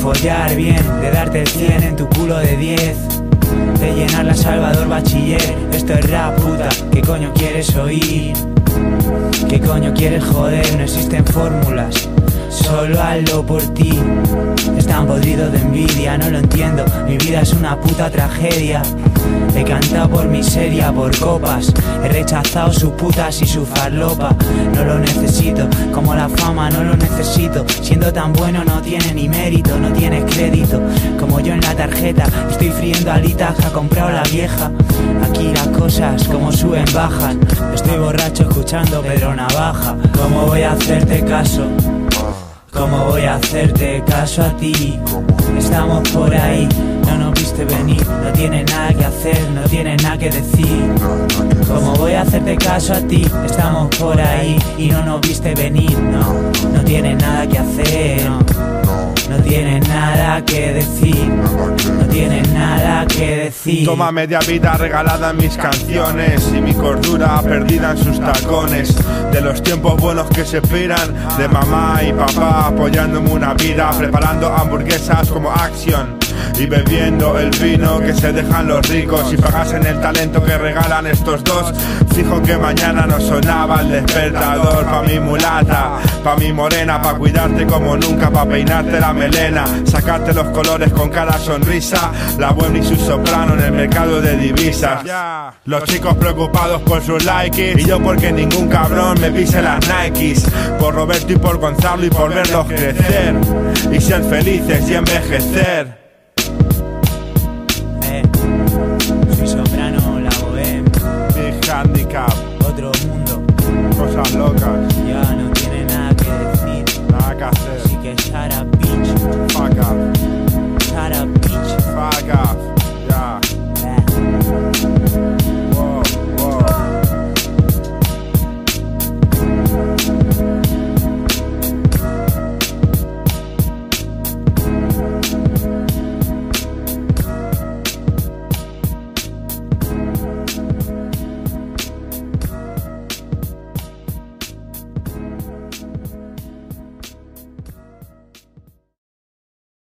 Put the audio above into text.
follar bien, de darte el 100 en tu culo de 10, de llenar la Salvador Bachiller. Esto es rap, puta, ¿qué coño quieres oír? ¿Qué coño quieres joder? No existen fórmulas, solo hazlo por ti. Están podridos de envidia, no lo entiendo. Mi vida es una puta tragedia. He cantado por miseria, por copas. He rechazado sus putas y su farlopa. No lo necesito, como la fama no lo necesito. Siendo tan bueno no tiene ni mérito, no tienes crédito. Como yo en la tarjeta, estoy friendo alitas que ha comprado la vieja. Aquí las cosas como suben bajan. Estoy borracho escuchando Pedro Navaja. ¿Cómo voy a hacerte caso? ¿Cómo voy a hacerte caso a ti? Estamos por ahí, no nos viste venir. No tienes nada que hacer, no tienes nada que decir. ¿Cómo voy a hacerte caso a ti? Estamos por ahí y no nos viste venir. No tienes nada que hacer, no tienes nada que decir. No tienes nada que decir. Toma media vida regalada en mis canciones y mi cordura perdida en sus tacones. De los tiempos buenos que se esperan, de mamá y papá apoyándome una vida, preparando hamburguesas como Action y bebiendo el vino que se dejan los ricos. Si pagasen el talento que regalan estos dos, fijo que mañana no sonaba el despertador. Pa' mi mulata, pa' mi morena, pa' cuidarte como nunca, pa' peinarte la melena, sacarte los colores con cada sonrisa, la buena y su soprano en el mercado de divisas. Los chicos preocupados por sus likes y yo porque ningún cabrón me pise las Nikes. Por Roberto y por Gonzalo y por verlos crecer y ser felices y envejecer.